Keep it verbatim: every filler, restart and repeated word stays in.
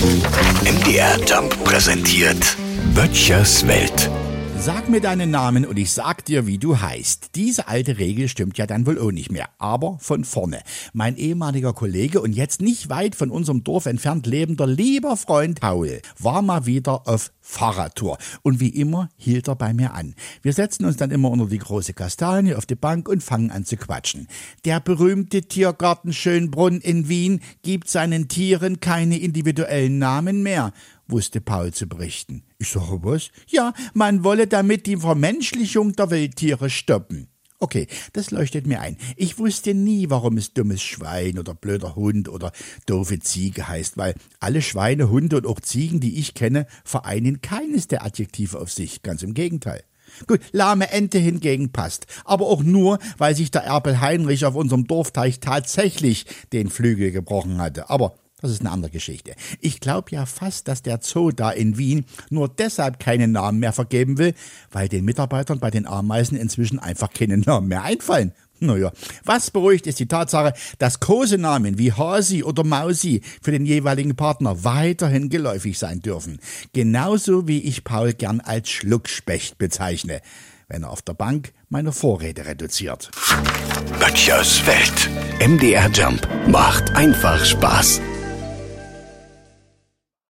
M D R Jump präsentiert Böttchers Welt. Sag mir deinen Namen und ich sag dir, wie du heißt. Diese alte Regel stimmt ja dann wohl auch nicht mehr. Aber von vorne. Mein ehemaliger Kollege und jetzt nicht weit von unserem Dorf entfernt lebender lieber Freund Paul war mal wieder auf Fahrradtour. Und wie immer hielt er bei mir an. Wir setzen uns dann immer unter die große Kastanie auf die Bank und fangen an zu quatschen. Der berühmte Tiergarten Schönbrunn in Wien gibt seinen Tieren keine individuellen Namen mehr, wusste Paul zu berichten. Ich sage, was? Ja, man wolle damit die Vermenschlichung der Wildtiere stoppen. Okay, das leuchtet mir ein. Ich wusste nie, warum es dummes Schwein oder blöder Hund oder doofe Ziege heißt, weil alle Schweine, Hunde und auch Ziegen, die ich kenne, vereinen keines der Adjektive auf sich. Ganz im Gegenteil. Gut, lahme Ente hingegen passt. Aber auch nur, weil sich der Erpel Heinrich auf unserem Dorfteich tatsächlich den Flügel gebrochen hatte. Aber das ist eine andere Geschichte. Ich glaube ja fast, dass der Zoo da in Wien nur deshalb keinen Namen mehr vergeben will, weil den Mitarbeitern bei den Ameisen inzwischen einfach keine Namen mehr einfallen. Naja, was beruhigt ist die Tatsache, dass Kosenamen wie Hasi oder Mausi für den jeweiligen Partner weiterhin geläufig sein dürfen. Genauso wie ich Paul gern als Schluckspecht bezeichne, wenn er auf der Bank meine Vorräte reduziert. Böttchers Welt. M D R Jump macht einfach Spaß.